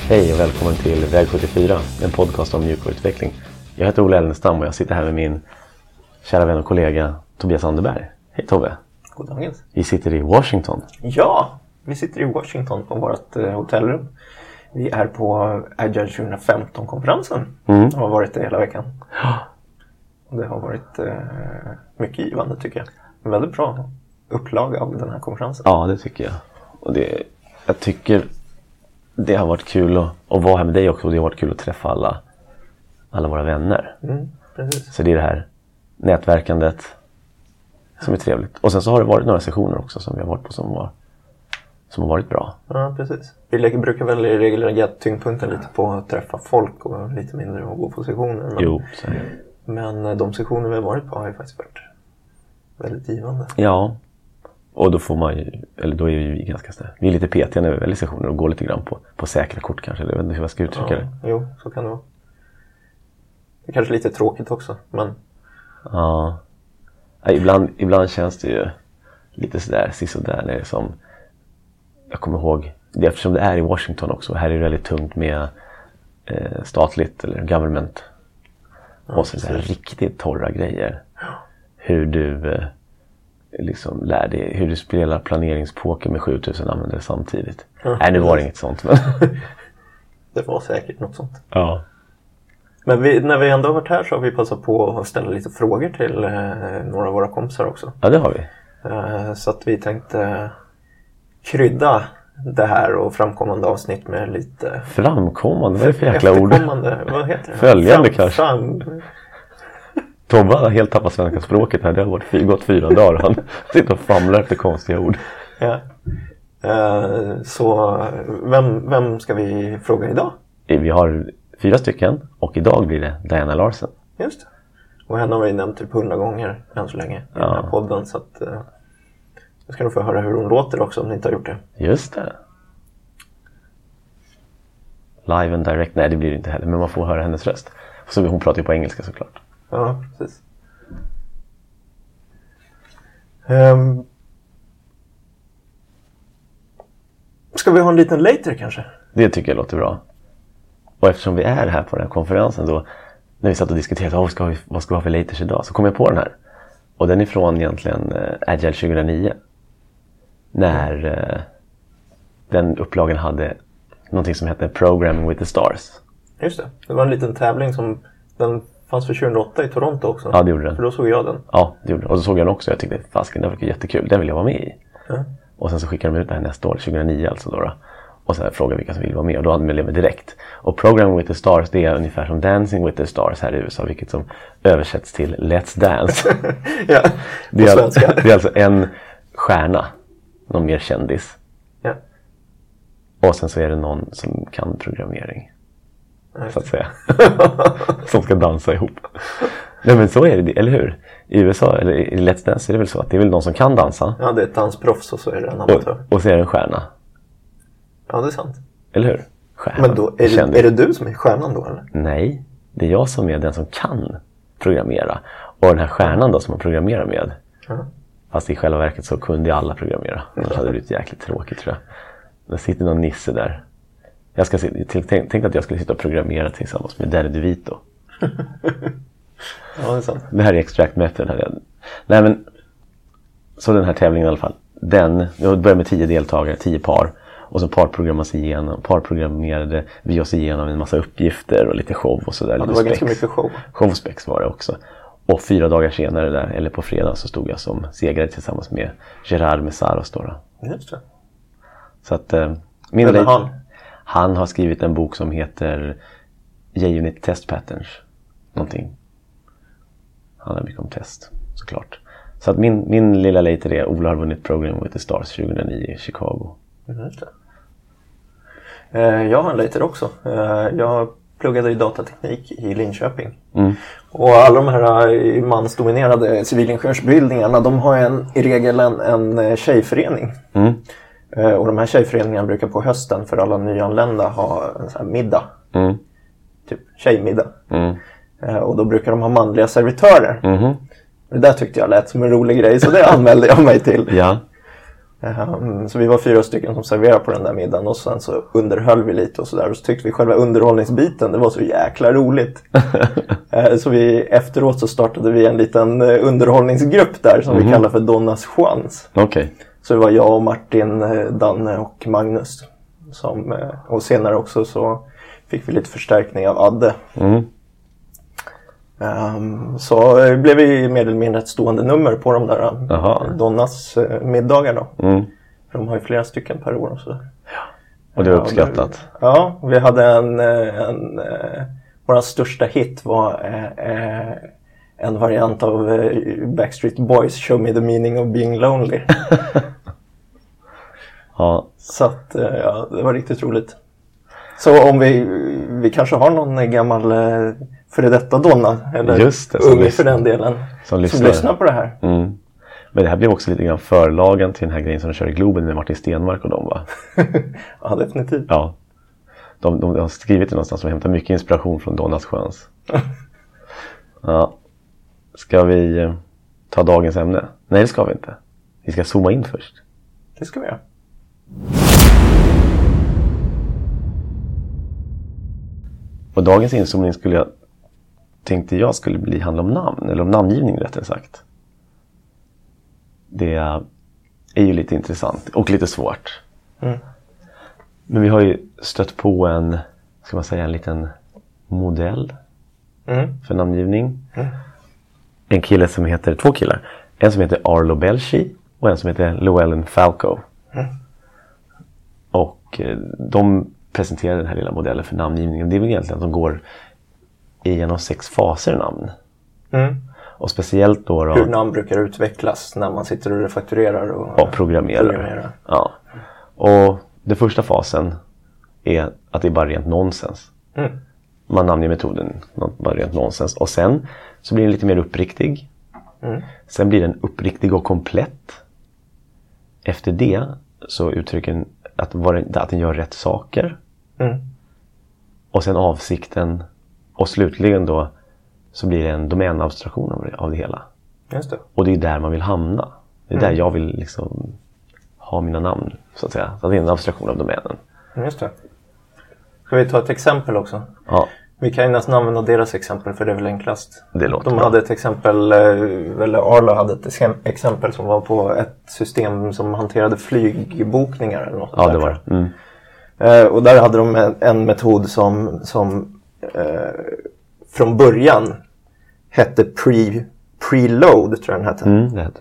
Hej och välkommen till Väg 74, en podcast om mjukvaruutveckling. Jag heter Ola Ellenstam och jag sitter här med min kära vän och kollega Tobias Anderberg. Hej Tobbe. God dag. Vi sitter i Washington. Ja, vi sitter i Washington på vårt hotellrum. Vi är på Agile 2015-konferensen. Och har varit det hela veckan. Och det har varit mycket givande tycker jag. En väldigt bra upplag av den här konferensen. Ja, det tycker jag. Och jag tycker det har varit kul att vara här med dig också. Och det har varit kul att träffa alla våra vänner. Precis. Så det är det här nätverkandet som är trevligt. Och sen så har det varit några sessioner också som vi har varit på som har varit bra. Ja, precis. Vi brukar väl i regel lägga tyngdpunkten lite på att träffa folk och lite mindre att gå på sessioner. Jo, så är det. Men de sessioner vi har varit på har ju faktiskt varit väldigt givande. Ja, och då får man ju, eller då är vi ganska snälla. Vi är lite petiga när vi väljer sessioner och går lite grann på säkra kort kanske. Jag vet inte hur jag ska uttrycka det. Jo, så kan det vara. Det är kanske lite tråkigt också, men... Ja, ibland känns det ju lite sådär, sisådär när det är som... Jag kommer ihåg, det eftersom det är i Washington också. Här är det väldigt tungt med statligt eller government. Och så där riktigt torra grejer. Hur du liksom lär dig, hur du spelar planeringspoker med 7000 användare samtidigt. Nej, nu var det inget sånt. Men det var säkert något sånt. Ja. Men när vi ändå har varit här så har vi passat på att ställa lite frågor till några av våra kompisar också. Ja, det har vi. Så att vi tänkte krydda det här och framkommande avsnitt med lite... Framkommande? Vad är det för jäkla ord? Vad heter det? Följande kanske. Tobbe har helt tappat svenska språket här. Det har gått 4 dagar. Han sitter och famlar efter konstiga ord. Ja. Så vem ska vi fråga idag? Vi har 4 stycken och idag blir det Diana Larsen. Just det. Och henne har vi nämnt typ 100 gånger än så länge i den här podden. Så att jag ska nog få höra hur hon låter också om ni inte har gjort det. Just det. Live and direct, nej det blir det inte heller. Men man får höra hennes röst. Så hon pratar ju på engelska såklart. Ja, precis. Ska vi ha en liten later kanske? Det tycker jag låter bra. Och eftersom vi är här på den här konferensen då, när vi satt och diskuterade vad ska vi ha för laters idag, så kom jag på den här. Och den är från egentligen Agile 2009. När den upplagen hade någonting som hette Programming with the Stars. Just det. Det var en liten tävling som den fanns för 2008 i Toronto också. Ja, det gjorde den. För då såg jag den. Ja, det gjorde den. Och så såg jag den också. Jag tyckte, fasken, det var jättekul. Den vill jag vara med i. Ja. Och sen så skickade de ut det här nästa år, 2009 alltså då. Och så frågade vilka som ville vara med. Och då anmälde jag mig direkt. Och Programming with the Stars, det är ungefär som Dancing with the Stars här i USA. Vilket som översätts till Let's Dance. Ja, det är alltså en stjärna. Någon mer kändis. Ja. Och sen så är det någon som kan programmering. Så att säga. Som ska dansa ihop. Nej men så är det, eller hur? I USA, eller i Let's Dance är det väl så att det är väl någon som kan dansa. Ja, det är ett dansproffs och så är det en amatör. Och så är det en stjärna. Ja, det är sant. Eller hur? Stjärna. Men då, är det du som är stjärnan då eller? Nej, det är jag som är den som kan programmera. Och den här stjärnan då som man programmerar med. Fast i själva verket så kunde alla programmera. Annars hade det blivit jäkligt tråkigt tror jag. Det sitter någon nisse där. Jag tänkte att jag skulle sitta och programmera tillsammans med Danny DeVito. Ja, det är sant. Det här är Extract Method. Nej men, så den här tävlingen i alla fall. Jag började med 10 deltagare, 10 par. Och så parprogrammerade vi oss igenom en massa uppgifter och lite show och sådär. Ja, det var ganska mycket show. Showspex var det också. Och 4 dagar senare där, eller på fredag, så stod jag som segrare tillsammans med Gerard Messaros då. Just det. Så att han har skrivit en bok som heter JUnit Test Patterns. Någonting. Handlar mycket om test, såklart. Så att min lilla later är Ola har vunnit Programming with the Stars 2009 i Chicago. Just det. Jag har en later också. Jag pluggade i datateknik i Linköping. Och alla de här mansdominerade civilingenjörsbildningarna, de har i regel en tjejförening. Och de här tjejföreningarna brukar på hösten för alla nyanlända ha en sån här middag. Typ tjejmiddag. Och då brukar de ha manliga servitörer. Det där tyckte jag lät som en rolig grej, så det anmälde jag mig till. Ja. Så vi var 4 stycken som serverade på den där middagen och sen så underhöll vi lite och sådär. Och så tyckte vi själva underhållningsbiten, det var så jäkla roligt. Så efteråt så startade vi en liten underhållningsgrupp där som vi kallar för Donnas chans. Okay. Så det var jag och Martin, Danne och Magnus. Och senare också så fick vi lite förstärkning av Adde. Så blev vi mer eller mindre ett stående nummer på de där Donnas middagar då. För de har ju flera stycken per år och sådär. Ja. Och det var uppskattat. Ja, vi hade vår största hit var en variant av Backstreet Boys Show Me the Meaning of Being Lonely. Ja. Så att, ja, det var riktigt roligt. Så om vi kanske har någon gammal före detta Donna, eller unge för den delen, som lyssnar på det här. Men det här blev också lite grann förlagen till den här grejen som de kör i Globen med Martin Stenmark och dem, va? Ja, definitivt. Ja. De har skrivit det någonstans och hämtat mycket inspiration från Donnas chans. Ja. Ska vi ta dagens ämne? Nej, det ska vi inte. Vi ska zooma in först. Det ska vi göra. Och dagens inzoomning tänkte jag skulle handla om namn, eller om namngivning rättare sagt. Det är ju lite intressant och lite svårt. Men vi har ju stött på en liten modell för namngivning. En kille som heter, 2 killar. En som heter Arlo Belchi och en som heter Llewellyn Falco. Och de presenterar den här lilla modellen för namngivningen. Det är väl egentligen att de går igenom 6 faser namn. Och speciellt då hur namn brukar utvecklas när man sitter och refakturerar och programmerar. Ja. Och den första fasen är att det är bara rent nonsens. Man namnger metoden bara rent nonsens. Och sen så blir den lite mer uppriktig. Sen blir den uppriktig och komplett. Efter det så uttrycker den att den gör rätt saker. Och sen avsikten. Och slutligen då så blir det en domänabstraktion av det hela. Just det. Och det är där man vill hamna. Det är där jag vill liksom ha mina namn, så att säga. Så det är en abstraktion av domänen. Just det. Ska vi ta ett exempel också? Ja. Vi kan ju nästan använda deras exempel för det är väl enklast. Det låter De hade ett exempel, eller Arlo hade ett exempel som var på ett system som hanterade flygbokningar eller något. Ja, det var det. Och där hade de en metod som från början hette preload, tror jag den hette. Det hette.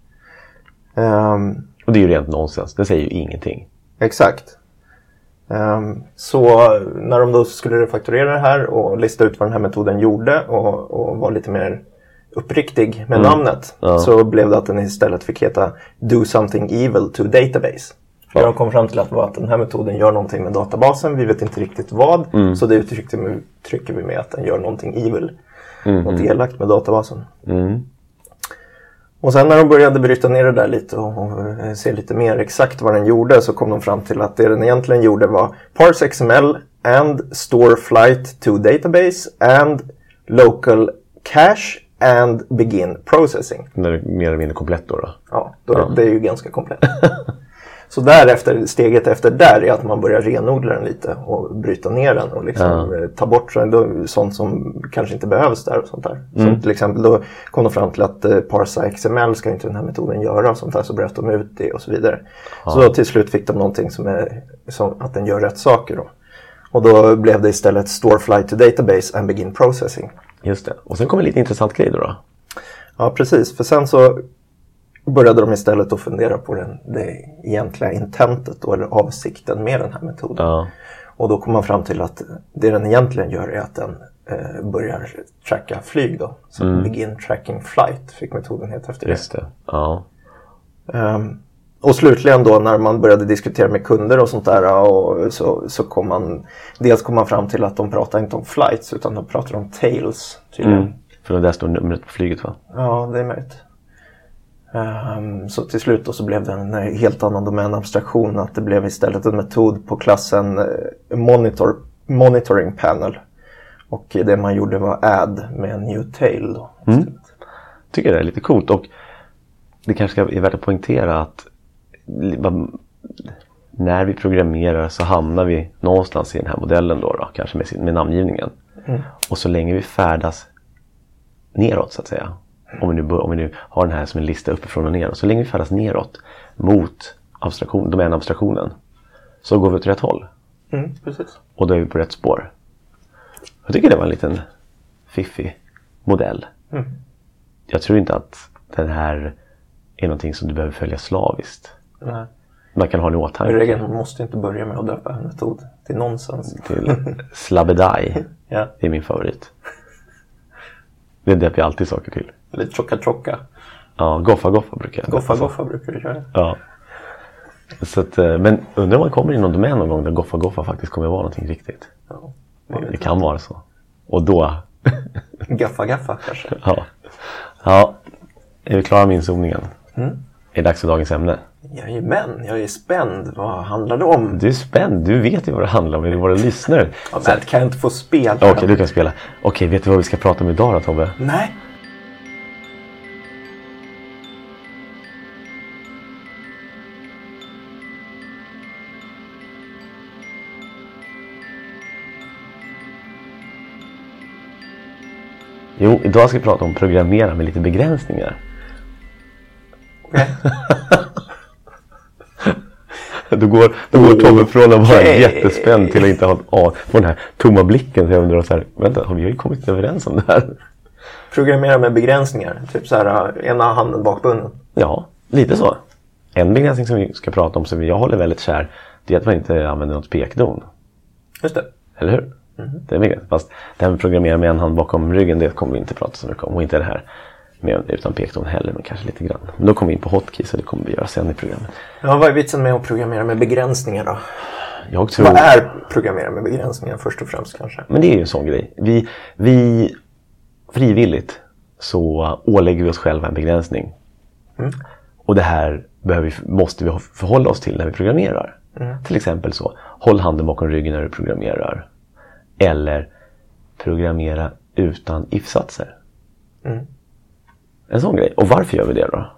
Och det är ju rent nonsens. Det säger ju ingenting. Exakt. Så när de då skulle refakturera det här och lista ut vad den här metoden gjorde och var lite mer uppriktig med namnet, så blev det att den istället fick heta Do something evil to database. För de kom fram till att den här metoden gör någonting med databasen, vi vet inte riktigt vad, så det uttrycker vi med att den gör någonting evil. Något elakt med databasen. Och sen när de började bryta ner det där lite och se lite mer exakt vad den gjorde, så kom de fram till att det den egentligen gjorde var parse XML and store flight to database and local cache and begin processing. Det är mer eller mindre komplett då? Ja, det är ju ganska komplett. Så därefter, steget efter där är att man börjar renodla den lite och bryta ner den och liksom ta bort sånt som kanske inte behövs där och sånt där. Som till exempel då kom de fram till att parsa XML ska inte den här metoden göra och sånt där, så bröt de ut det och så vidare. Så då till slut fick de någonting som att den gör rätt saker då. Och då blev det istället store flight to database and begin processing. Just det. Och sen kommer lite intressant grej då. Ja, precis. För sen så började de istället att fundera på det egentliga intentet då, eller avsikten med den här metoden. Och då kom man fram till att det den egentligen gör är att den börjar tracka flyg då. Så begin tracking flight fick metoden heta efter det. Just det, ja. Och slutligen då när man började diskutera med kunder och sånt där, och så kom man fram till att de pratar inte om flights utan de pratar om tails tydligen. För där står numret på flyget, va? Ja, det är möjligt. Så till slut då så blev det en helt annan domänabstraktion, att det blev istället en metod på klassen monitoring panel. Och det man gjorde var add med en new tail då. Tycker det är lite coolt, och det kanske är värt att poängtera att när vi programmerar så hamnar vi någonstans i den här modellen då kanske med namngivningen. Och så länge vi färdas neråt så att säga, om vi nu har den här som en lista uppifrån och neråt, så länge vi färdas neråt mot domänabstraktionen, så går vi åt rätt håll. Precis. Och då är vi på rätt spår. Jag tycker det var en liten fiffig modell. Jag tror inte att den här är någonting som du behöver följa slaviskt. Nej. Man kan ha en åtanke. Regeln måste inte börja med att döpa en metod till nonsens. Till slabbedaj. Ja. Det är min favorit. Det döper jag alltid saker till. Eller tjocka. Ja, goffa brukar jag. Goffa brukar du köra. Ja. Så att, men undrar om man kommer in någon domän någon gång där goffa faktiskt kommer att vara någonting riktigt. Ja, det kan vara så. Och då... Gaffa kanske. Ja. Är vi klara med inzoomningen? Är det dags för dagens ämne? Jajamän, jag är spänd. Vad handlar det om? Du är spänd, du vet ju vad det handlar om. Det är våra lyssnare. Ja, men kan jag inte få spela? Okej, du kan spela. Okej, vet du vad vi ska prata om idag då, Tobbe? Nej. Jo, idag ska vi prata om programmera med lite begränsningar. Okej. Då går Tobbe från att vara jättespänd till att inte ha den här tomma blicken. Så jag undrar så här, vänta, har vi ju kommit överens om det här? Programmera med begränsningar. Typ så här, ena handen bakbunden. Ja, lite så. En begränsning som vi ska prata om som jag håller väldigt kär, det är att man inte använder något pekdon. Just det. Eller hur? Det är begränsning. Fast det här med programmera med en hand bakom ryggen, det kommer vi inte prata så mycket om. Och inte det här med utan pekdon heller, men kanske lite grann. Men då kommer vi in på hotkeys och det kommer vi göra sen i programmet. Ja, vad är vitsen med att programmera med begränsningar då? Jag tror... Vad är programmera med begränsningar först och främst kanske? Men det är ju en sån grej. Vi frivilligt så ålägger vi oss själva en begränsning. Och det här måste vi förhålla oss till när vi programmerar. Till exempel så, håll handen bakom ryggen när du programmerar. Eller programmera utan if-satser. En sån grej. Och varför gör vi det då?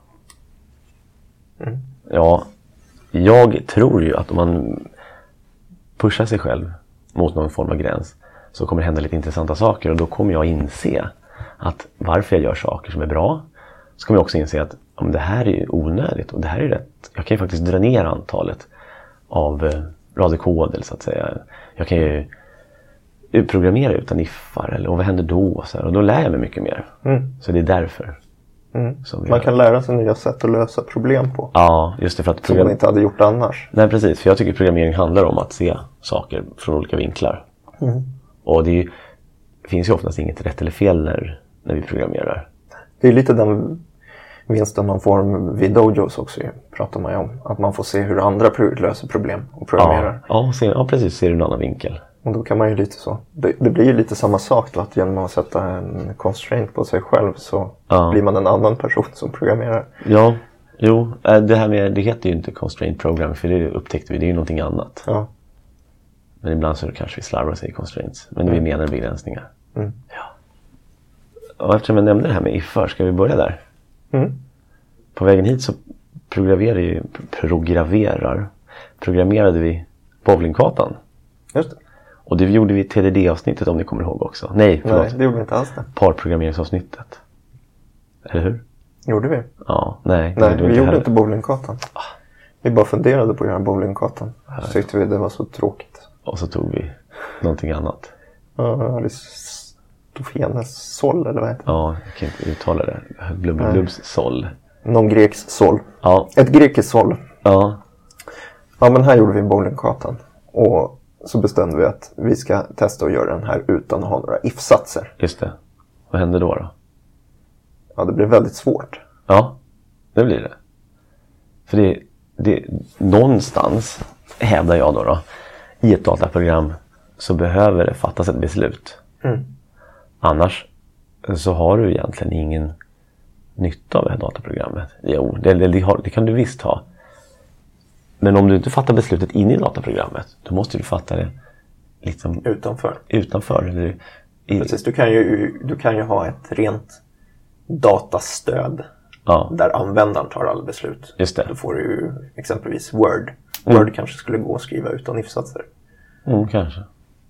Ja, jag tror ju att om man pushar sig själv mot någon form av gräns så kommer det hända lite intressanta saker. Och då kommer jag inse att varför jag gör saker som är bra, så kommer jag också inse att om det här är onödigt och det här är rätt. Jag kan ju faktiskt dra ner antalet av rader kod, eller så att säga. Jag kan ju programmera utan iffar, eller och vad händer då? Så här, och då lär jag mig mycket mer. Så det är därför. Man kan lära sig nya sätt att lösa problem på. Ja, just det, för att som man inte hade gjort annars. Nej, precis. För jag tycker programmering handlar om att se saker från olika vinklar. Och det finns ju oftast inget rätt eller fel när vi programmerar. Det är lite den vinsten man får vid dojos också, pratar man ju om. Att man får se hur andra löser problem och programmerar. Ja, precis. Ser du en annan vinkel. Och då kan man ju lite så. Det blir ju lite samma sak då, att genom att sätta en constraint på sig själv så blir man en annan person som programmerar. Ja, jo. Det heter ju inte constraint program, för det upptäckte vi. Det är ju någonting annat. Ja. Men ibland så kanske vi slarvar sig i constraints. Men vi menar begränsningar. Ja. Och eftersom jag nämnde det här med ifar, ska vi börja där? På vägen hit så programmerade vi bowlingkartan. Just det. Och det gjorde vi i TDD-avsnittet, om ni kommer ihåg också. Nej, det gjorde vi inte alls det. Parprogrammeringsavsnittet. Eller hur? Gjorde vi? Ja, vi gjorde inte bowlingkartan. Vi bara funderade på att göra bowlingkartan. Så tyckte vi det var så tråkigt. Och så tog vi någonting annat. Ja, Stofenes sol, eller vad heter det? Ja, jag kan inte uttala det. Blubbs sol. Någon greks sol. Ja. Ett grekiskt sol. Ja. Ja, men här gjorde vi bowlingkartan. Och så bestämde vi att vi ska testa att göra den här utan att ha några if-satser. Just det. Vad hände då? Ja, det blev väldigt svårt. Ja, det blir det. För det någonstans, hävdar jag då, i ett dataprogram så behöver det fattas ett beslut. Annars så har du egentligen ingen nytta av det här dataprogrammet. Jo, det kan du visst ha. Men om du inte fattar beslutet in i dataprogrammet, då måste du fatta det liksom utanför. Eller precis, du kan ju ha ett rent datastöd Ja. Där användaren tar alla beslut. Just det. Då får du ju exempelvis Word. Word kanske skulle gå att skriva utan if-satser. Kanske.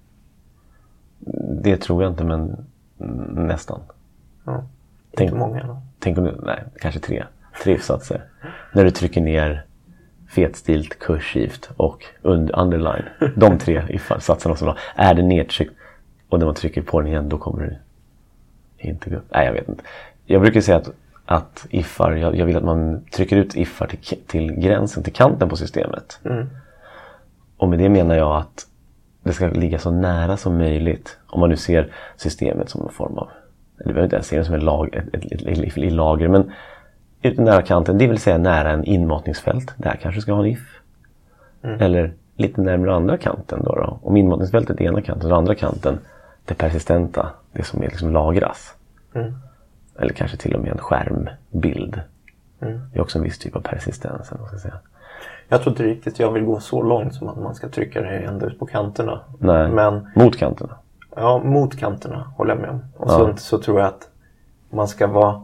Det tror jag inte, men nästan. Ja, inte många. Tänk om du, nej, kanske 3 if-satser. När du trycker ner fetstilt, kursivt och underline. De 3 if-satserna som är det nedtryckt och när man trycker på den igen, då kommer det inte gå upp. Nej, jag vet inte. Jag brukar säga att ifar, jag vill att man trycker ut ifar till gränsen, till kanten på systemet. Och med det menar jag att det ska ligga så nära som möjligt. Om man nu ser systemet som någon form av, eller vi behöver inte ens se det som ett lager, men ut nära kanten, det vill säga nära en inmatningsfält. Där kanske ska ha en if. Eller lite närmare andra kanten då. Om inmatningsfältet är ena kanten och andra kanten det persistenta, det som är liksom lagras. Eller kanske till och med en skärmbild. Det är också en viss typ av persistens. Ska jag säga. Jag tror inte riktigt jag vill gå så långt som att man ska trycka det ända ut på kanterna. Nej, men, mot kanterna. Ja, mot kanterna håller jag med om. Och så tror jag att man ska vara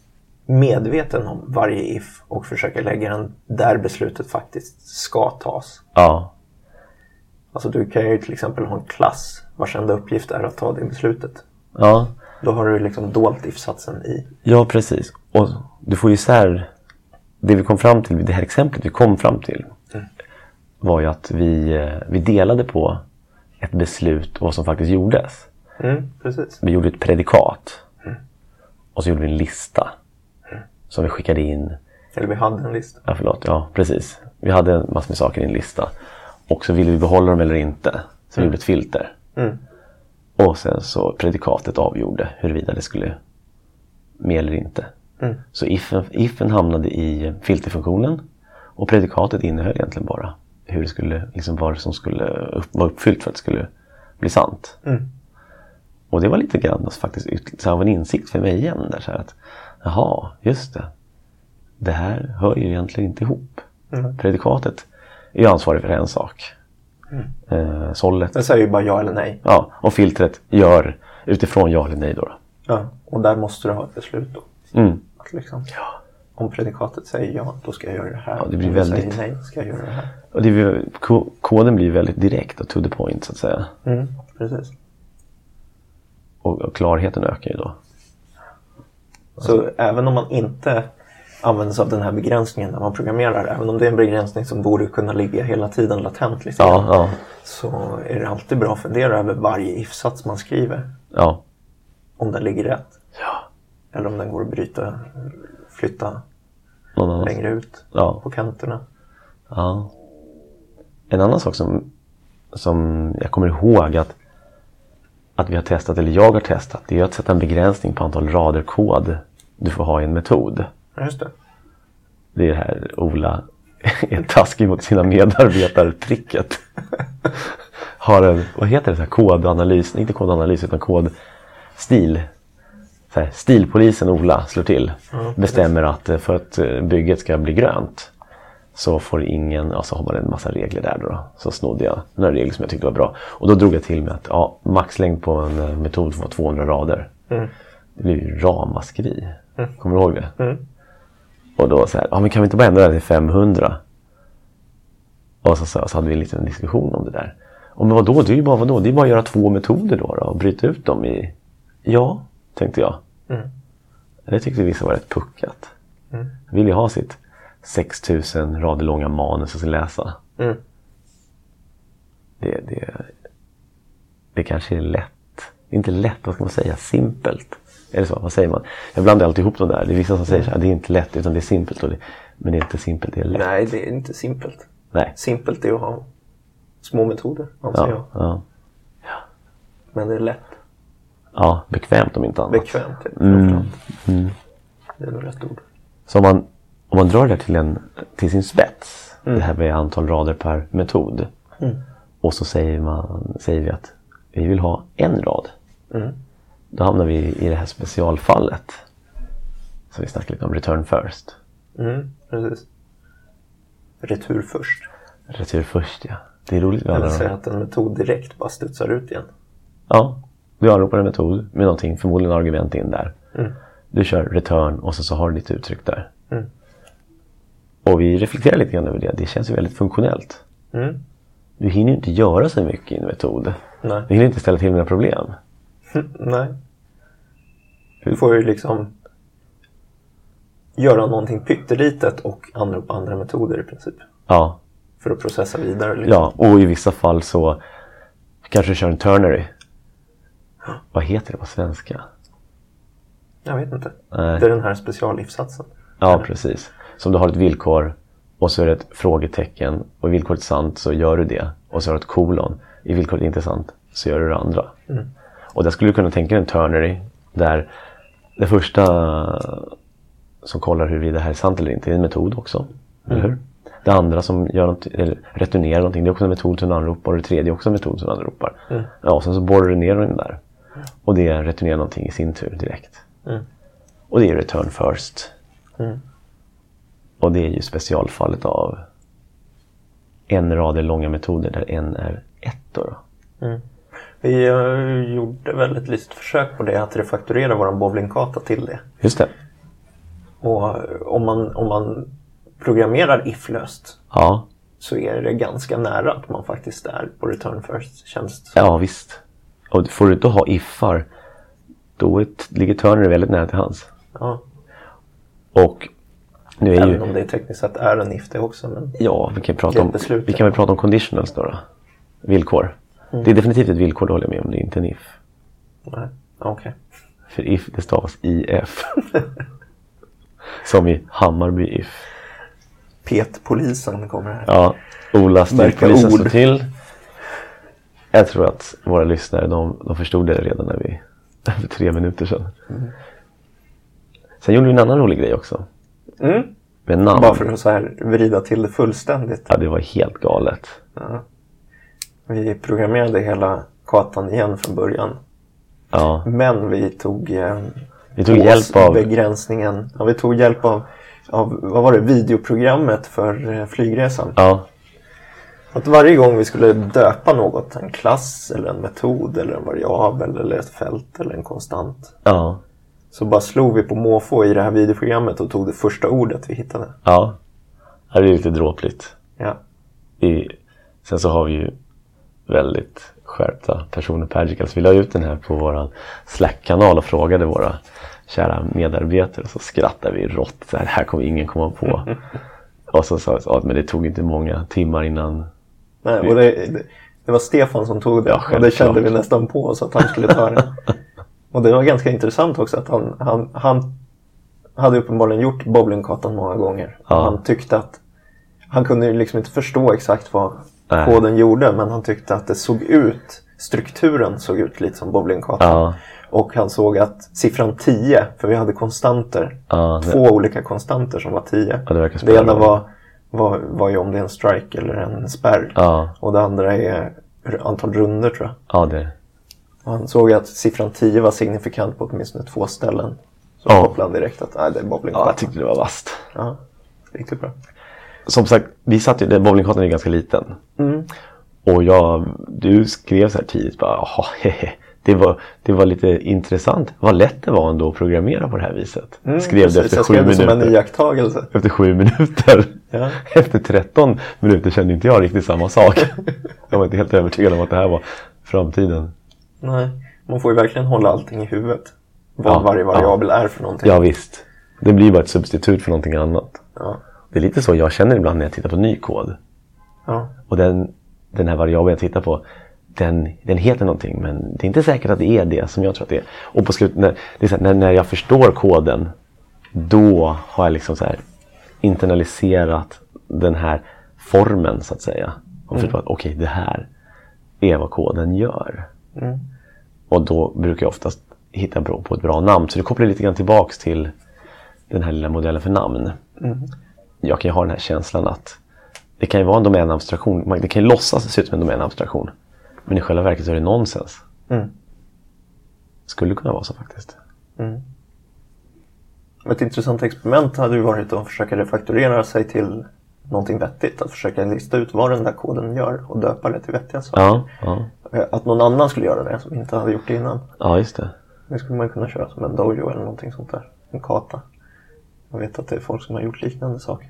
medveten om varje if och försöka lägga den där beslutet faktiskt ska tas. Ja. Alltså du kan ju till exempel ha en klass vars enda uppgift är att ta det beslutet. Ja. Då har du liksom dolt if-satsen i. Ja, precis. Och du får ju isär, det vi kom fram till, det här exemplet vi kom fram till var ju att vi delade på ett beslut och vad som faktiskt gjordes. Precis. Vi gjorde ett predikat och så gjorde vi en lista som vi skickade in. Eller vi hade en lista. Ja, förlåt. Ja, precis. Vi hade en massa med saker i en lista. Och så ville vi behålla dem eller inte. Så vi gjorde ett filter. Och sen så predikatet avgjorde huruvida det skulle med eller inte. Så ifen hamnade i filterfunktionen. Och predikatet innehöll egentligen bara hur det skulle, liksom vad som skulle vara uppfyllt för att det skulle bli sant. Och det var lite grann faktiskt så här, en insikt för mig igen där, så här att jaha, just det. Det här hör ju egentligen inte ihop. Predikatet är ju ansvarig för en sak. Sållet. Det säger ju bara ja eller nej. Ja, och filtret gör utifrån ja eller nej då. Ja, och där måste du ha ett beslut då. Att liksom, om predikatet säger ja, då ska jag göra det här. Ja, det blir om väldigt... säger nej, ska jag göra det här. Och koden blir väldigt direkt och to the point så att säga. Precis. Och klarheten ökar ju då. Så även om man inte använder sig av den här begränsningen när man programmerar, även om det är en begränsning som borde kunna ligga hela tiden latent lite grann, så är det alltid bra att fundera över varje if-sats man skriver. Ja. Om den ligger rätt. Ja. Eller om den går att flytta längre ut på kanterna. Ja. En annan sak som jag kommer ihåg att vi har testat, eller jag har testat, det är att sätta en begränsning på antal rader kod du får ha i en metod. Just det. Det är här Ola är taskig mot sina medarbetare-tricket. Har en, vad heter det, så här, kodanalys, inte kodanalys utan kodstil. Så här, stilpolisen Ola slår till. Bestämmer att för att bygget ska bli grönt så får ingen, alltså har man en massa regler där då. Så snodde jag några regler som jag tyckte var bra. Och då drog jag till med att maxlängd på en metod var 200 rader. Det blev ju ramaskri. Kommer du ihåg det? Och då så här, men kan vi inte bara ändra det till 500? Och så hade vi en liten diskussion om det där. Och men vadå? Det är ju bara att göra 2 metoder då och bryta ut dem i... Ja, tänkte jag. Det tyckte vissa var rätt puckat. Vill ju ha sitt 6000 rader långa manus att läsa. Det kanske är lätt. Inte lätt, vad ska man säga? Simpelt. Är det så? Vad säger man? Jag blandar alltid ihop de där. Det är vissa som säger att det är inte lätt utan det är simpelt. Men det är inte simpelt, det är lätt. Nej, det är inte simpelt. Nej. Simpelt är att ha små metoder, anser jag. Ja. Men det är lätt. Ja, bekvämt om inte annat. Bekvämt, framförallt. Det är nog rätt ord. Så om man drar det till sin spets, det här med antal rader per metod, och så säger vi att vi vill ha en rad. Då hamnar vi i det här specialfallet. Så vi snackar lite om return first. Precis. Retur först. Retur först, ja. Det är roligt. Eller säga att en metod direkt bara studsar ut igen. Ja, vi anropar en metod med någonting, förmodligen argument in där. Du kör return och så har du ditt uttryck där. Och vi reflekterar lite grann över det. Det känns ju väldigt funktionellt. Du hinner ju inte göra så mycket i en metod. Nej. Du hinner inte ställa till några problem. Nej. Du får ju liksom göra någonting pyttelitet och anropa andra metoder i princip. Ja. För att processa vidare. Liksom. Ja, och i vissa fall så kanske du kör en ternary. Vad heter det på svenska? Jag vet inte. Nej. Det är den här special-if-satsen. Ja, eller? precis. Som du har ett villkor och så är det ett frågetecken. Och i villkoret sant så gör du det. Och så har du ett kolon. I villkoret inte sant så gör du det andra. Och där skulle du kunna tänka en ternary. Där det första som kollar huruvida det här är sant eller inte är en metod också. Eller hur? Det andra som gör något, eller returnerar någonting, det är också en metod som anropar. Och det tredje är också en metod som anropar. Ja, och sen så borrar du ner den där. Och det returnerar någonting i sin tur direkt. Och det är return first. Och det är ju specialfallet av en rad långa metoder där en är ett då. Vi gjorde väl ett litet försök på det, att refakturera vår bowlingkarta till det. Just det. Och om man programmerar if-löst så är det ganska nära att man faktiskt är på return first, känns det. Ja, visst. Och får du inte ha ifar, då ligger ternary väldigt nära till hands. Ja. Och nu är även om det tekniskt sett är en if det också. Men ja, vi kan väl prata om conditionals då. Villkor. Det är definitivt ett villkor, det håller jag med om. Det är inte en if. Nej, okej. För if, det stavas if. Som i Hammarby if. Petpolisen kommer här. Ja, Ola styrpolisen står till. Jag tror att våra lyssnare, de förstod det redan när vi för 3 minuter sedan. Sen gjorde vi en annan rolig grej också. Med namn. Bara för att så här vrida till det fullständigt. Ja, det var helt galet. Ja. Vi programmerade hela kartan igen från början. Ja. Men vi tog hjälp av begränsningen. Ja, vi tog hjälp av vad var det, videoprogrammet för flygresan. Ja. Att varje gång vi skulle döpa något, en klass eller en metod eller en variabel eller ett fält eller en konstant. Ja. Så bara slog vi på måfå i det här videoprogrammet och tog det första ordet vi hittade. Ja. Det är lite dråpligt. Ja. Sen så har vi ju väldigt skärpta personer på Agicals. Vi la ut den här på vår Slack-kanal och frågade våra kära medarbetare. Så skrattade vi rått. Så här kommer ingen komma på. Och så sa vi att men det tog inte många timmar innan. Nej, och det var Stefan som tog det. Ja, och det kände vi nästan på oss att han skulle ta det. Och det var ganska intressant också att han hade uppenbarligen gjort bowlingkartan många gånger. Ja. Han tyckte att han kunde liksom inte förstå exakt vad koden gjorde, men han tyckte att det strukturen såg ut lite som bowlingkartan. Ja. Och han såg att siffran 10, för vi hade konstanter, 2 olika konstanter som var 10. Ja, det ena var ju om det är en strike eller en spärr. Ja. Och det andra är antal runder, tror jag. Ja, det. Och han såg att siffran 10 var signifikant på åtminstone 2 ställen. Så kopplade han direkt att det är bowlingkartan. Ja, jag tyckte det var vast. Ja, riktigt bra. Som sagt, vi satt ju, bowlingkartan är ganska liten. Och du skrev så här tidigt bara, det var lite intressant. Vad lätt det var ändå att programmera på det här viset. Skrev det efter 7 minuter. Som en iakttagelse. Efter 7 minuter. Ja. Efter 13 minuter kände inte jag riktigt samma sak. Jag var inte helt övertygad om att det här var framtiden. Nej, man får ju verkligen hålla allting i huvudet. Vad varje variabel är för någonting. Ja, visst. Det blir bara ett substitut för någonting annat. Ja. Det är lite så jag känner ibland när jag tittar på ny kod. Ja. Och den här variabeln jag tittar på, den heter någonting, men det är inte säkert att det är det som jag tror att det är. Och på slutet, när jag förstår koden, då har jag liksom så här internaliserat den här formen, så att säga. Och förstår att okej, det här är vad koden gör. Och då brukar jag oftast hitta på ett bra namn. Så det kopplar lite grann tillbaks till den här lilla modellen för namn. Jag kan ju ha den här känslan att det kan ju vara en domänabstraktion. Det kan ju låtsas se ut som en domänabstraktion. Men i själva verket så är det nonsens. Skulle kunna vara så faktiskt. Ett intressant experiment hade ju varit att försöka refakturera sig till någonting vettigt. Att försöka lista ut vad den där koden gör och döpa det till vettiga saker. Ja. Att någon annan skulle göra det som inte hade gjort det innan. Ja, just det. Det skulle man kunna köra som en dojo eller någonting sånt där. en kata. Jag vet att det är folk som har gjort liknande saker.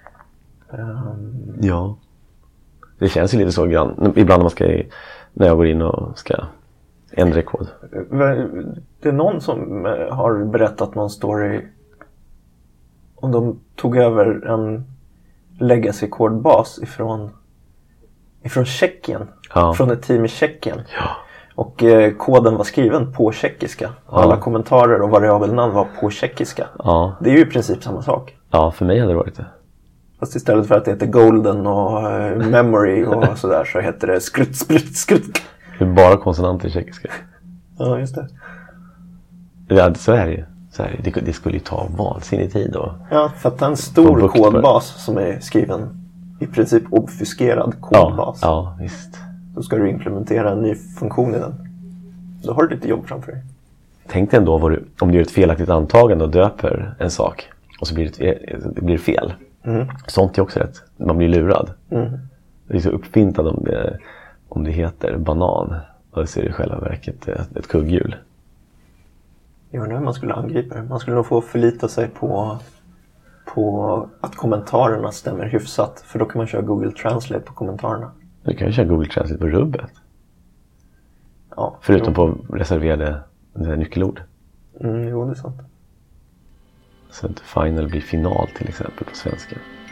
Ja. Det känns ju lite så grann. Ibland när jag går in och ska ändra kod. Det är någon som har berättat någon story om de tog över en legacy-kodbas ifrån Tjeckien. Ja. Från ett team i Tjeckien. Ja. Och koden var skriven på tjeckiska. Och alla kommentarer och variabelnamn var på tjeckiska. Ja. Det är ju i princip samma sak. Ja, för mig hade det varit det. Fast istället för att det heter golden och memory och sådär så heter det skrutt. Det är bara konsonanter i tjeckiska. Ja, just det. Ja, så är det ju. Det skulle ju ta vansinnig tid då. Ja, för att det är en stor kodbas som är skriven i princip obfuskerad kodbas. Ja, visst. Så ska du implementera en ny funktion i den. Då har du lite jobb framför dig. Tänk dig ändå om du gör ett felaktigt antagande och döper en sak och så blir det fel. Sånt är också rätt. Man blir lurad. Det är så uppfintad om det heter banan. Och så är det i själva verket ett kugghjul. Jag undrar hur man skulle angripa det. Man skulle nog få förlita sig på att kommentarerna stämmer hyfsat. För då kan man köra Google Translate på kommentarerna. Du kan ju köra Google Translate på rubbet. Ja, förutom på reserverade nyckelord. Jo, det är sant. Så att final blir final till exempel på svenska.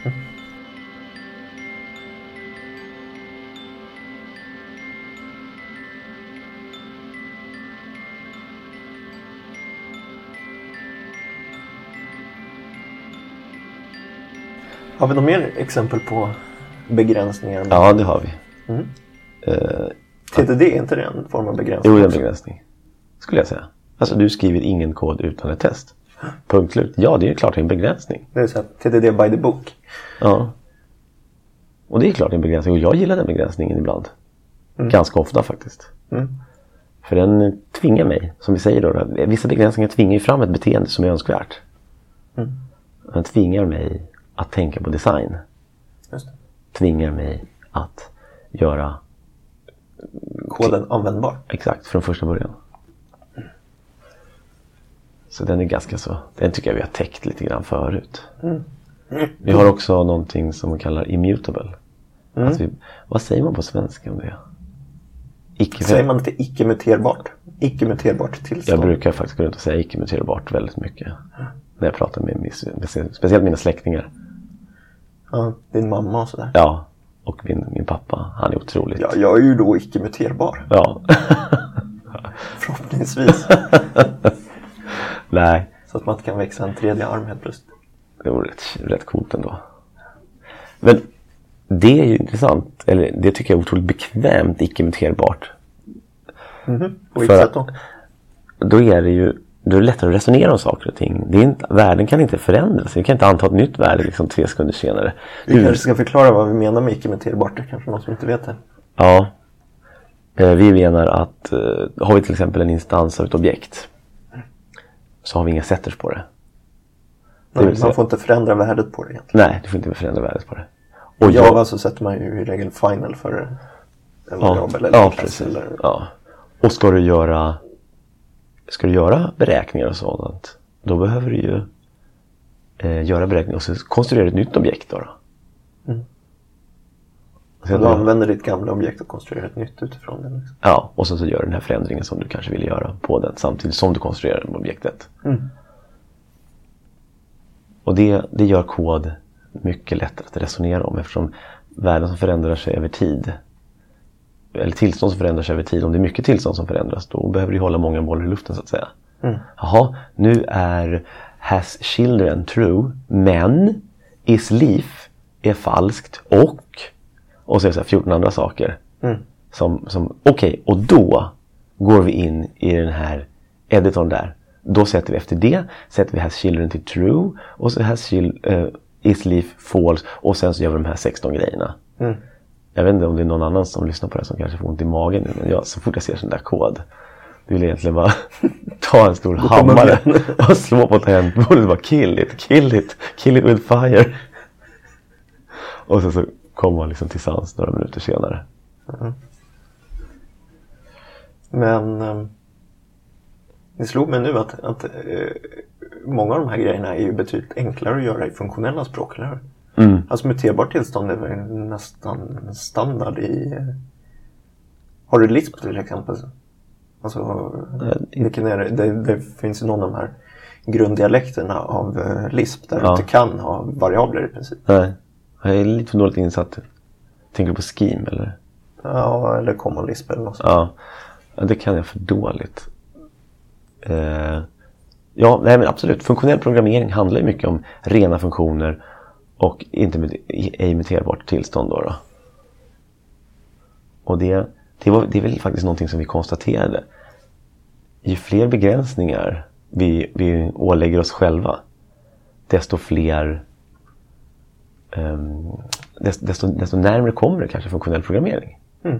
Har vi några mer exempel på begränsningar? Ja, det har vi. TDD, är inte det en form av begränsning? Jo, det är en begränsning. Skulle jag säga. Alltså, du skriver ingen kod utan ett test. Punkt slut. Ja, det är klart en begränsning. Det är så att TDD by the book. Ja. Och det är klart en begränsning. Och jag gillar den begränsningen ibland. Ganska ofta faktiskt. För den tvingar mig, som vi säger då. Vissa begränsningar tvingar ju fram ett beteende som är önskvärt. Den tvingar mig att tänka på design. Just det. Tvingar mig att göra koden användbar. Exakt, från första början. Så den är ganska så. Den tycker jag vi har täckt lite grann förut. Vi har också någonting som man kallar immutable. Vad säger man på svenska om det? Säger man inte icke-muterbart? Icke-muterbart tillstånd. Jag brukar faktiskt gå runt och säga icke-muterbart väldigt mycket. När jag pratar med speciellt mina släktingar. Ja, din mamma och sådär. Ja, och min pappa. Han är otroligt. Ja, jag är ju då icke-muterbar. Ja. Förhoppningsvis. Nej. Så att man inte kan växa en tredje arm helt plötsligt. Det vore rätt coolt ändå. Men det är ju intressant. Eller det tycker jag är otroligt bekvämt icke-muterbart. På vilket sätt då? Då är det lättare att resonera om saker och ting. Världen kan inte förändras. Vi kan inte anta ett nytt värde liksom 3 sekunder senare. Vi kanske ska förklara vad vi menar med icke-muterbart. Det kanske någon som inte vet det. Ja. Vi menar att har vi till exempel en instans av ett objekt så har vi inga setters på det. Man får inte förändra värdet på det egentligen. Nej, du får inte förändra värdet på det. Och Java så sätter man ju i regel final för en variabel eller en klass. Ja. Och ska du göra beräkningar och sådant, då behöver du ju göra beräkningar och så konstruera ett nytt objekt då. Så du använder ditt gamla objekt och konstruerar ett nytt utifrån det. Liksom. Ja, och så gör den här förändringen som du kanske vill göra på den samtidigt som du konstruerar objektet. Och det gör kod mycket lättare att resonera om eftersom världen som förändrar sig över tid eller tillstånd som förändrar sig över tid, om det är mycket tillstånd som förändras då behöver du hålla många bollar i luften så att säga. Jaha, nu är has children true men is leaf är falskt och så är det så här 14 andra saker som okej, och då går vi in i den här editorn där. Då sätter vi efter det, sätter vi has children till true och så has is leaf false och sen så gör vi de här 16 grejerna. Jag vet inte om det är någon annan som lyssnar på det som kanske får ont i magen nu, men så fort jag ser sån där kod du vill egentligen bara ta en stor hammare och slå på tangentbordet och bara kill it with fire. Och så kommer man liksom till sans några minuter senare. Men det slog mig nu att många av de här grejerna är ju betydligt enklare att göra i funktionella språk, eller hur? Alltså muterbart tillstånd är väl nästan standard i... Har du Lisp till exempel? Alltså, vilken är det finns ju någon av de här grunddialekterna av Lisp där du inte kan ha variabler i princip. Nej, jag är lite för dåligt insatt. Tänker du på Scheme eller? Ja, eller Common Lisp eller något sånt. Ja, det kan jag för dåligt. Ja, nej men absolut. Funktionell programmering handlar ju mycket om rena funktioner och inte imiterbart tillstånd då. Och det är väl faktiskt någonting som vi konstaterade. Ju fler begränsningar vi ålägger oss själva, desto fler desto närmare kommer det kanske funktionell programmering.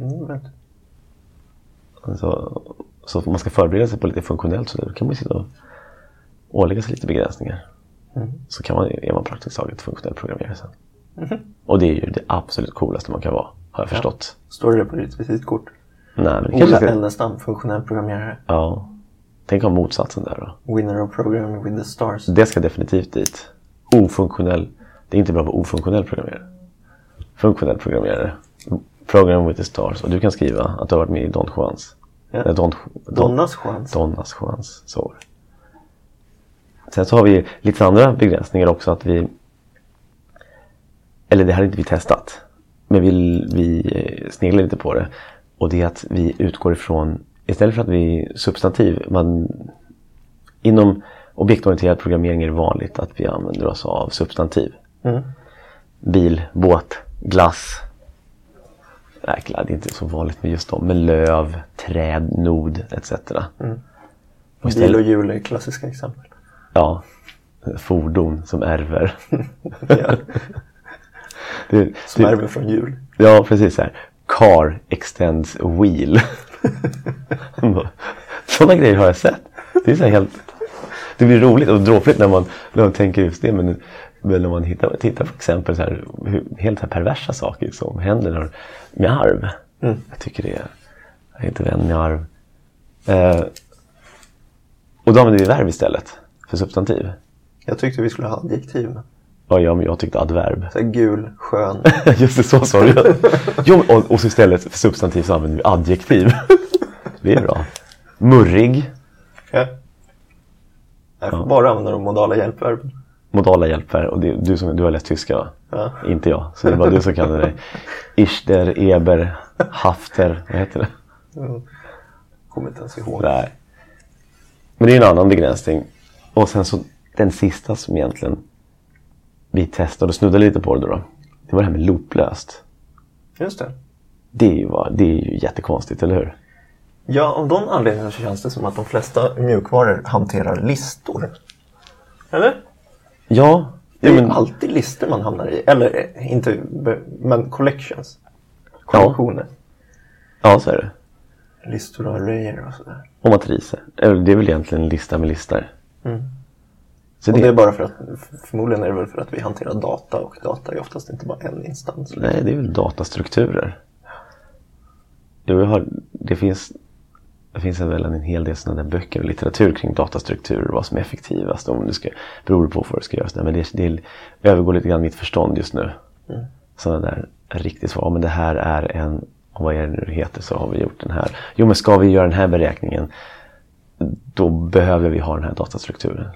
Så om man ska förbereda sig på lite funktionellt så kan man ju sitta och ålägga sig lite begränsningar. Så är man praktiskt taget funktionell programmerare sen. Och det är ju det absolut coolaste man kan vara, har jag förstått. Står det på ditt visitkort? Nej, men Ola Ellenstam, funktionell programmerare. Ja. Tänk om motsatsen där då. Winner of programming with the stars. Det ska definitivt dit. Ofunktionell. Det är inte bra på ofunktionell programmerare. Funktionell programmerare. Program with the stars. Och du kan skriva att du har varit med i Don Juans. Ja. Donnas Juans. Donnas Juans. Så. Sen så har vi lite andra begränsningar också. Att vi... Eller det här har inte vi testat. Men vi sneglar lite på det. Och det är att vi utgår ifrån... Istället för att vi substantiv... Inom objektorienterad programmering är det vanligt att vi använder oss av substantiv. Bil, båt, glass. Nej, det är inte så vanligt med just dem. Men löv, träd, nod, etc. Bil och hjul är klassiska exempel. Ja, fordon som ärver. Ja. Som ärver från hjul. Ja, precis här. Car extends wheel. Sådana grejer har jag sett. Det är så här helt... Det blir roligt och dråpligt när man tänker just det. Men när man tittar på exempel så här, helt så här perversa saker som händer med arv. Jag tycker det är... Jag är inte vän med arv. Och då använder vi verb istället för substantiv. Jag tyckte vi skulle ha adjektiv. Ja, men jag tyckte adverb. Så här, gul, skön. Just det, så sa du. Jo, och så istället för substantiv så använder vi adjektiv. Det är bra. Murrig. Ja. Jag får bara använda de modala hjälpverben. Modala hjälpverb. Och du har läst tyska, va? Ja. Inte jag. Så det är bara du som kan det. Ister, Eber, Hafter. Vad heter det? Kommer inte ens ihåg. Nej. Men det är en annan begränsning. Och sen så den sista som egentligen vi testade och snuddade lite på det då. Det var det här med looplöst. Just det. Det är ju jättekonstigt, eller hur? Ja, av de anledningarna så känns det som att de flesta mjukvaror hanterar listor. Eller? Ja. Det är ju alltid listor man hamnar i. Eller inte, men collections. Kollektioner. Ja, så är det. Listor och arrayer och sådär. Och matriser. Det är väl egentligen en lista med listor. Så och det är bara för att, förmodligen är det väl för att vi hanterar data. Och data är oftast inte bara en instans. Nej, det är väl datastrukturer. Det finns väl en hel del sådana där böcker och litteratur kring datastrukturer. Vad som är effektivast. Om det beror på vad det ska göras. Men det övergår lite grann mitt förstånd just nu. Sådana där riktigt svar. Men det här är en... Vad är det nu heter, så har vi gjort den här. Jo, men ska vi göra den här beräkningen, då behöver vi ha den här datastrukturen.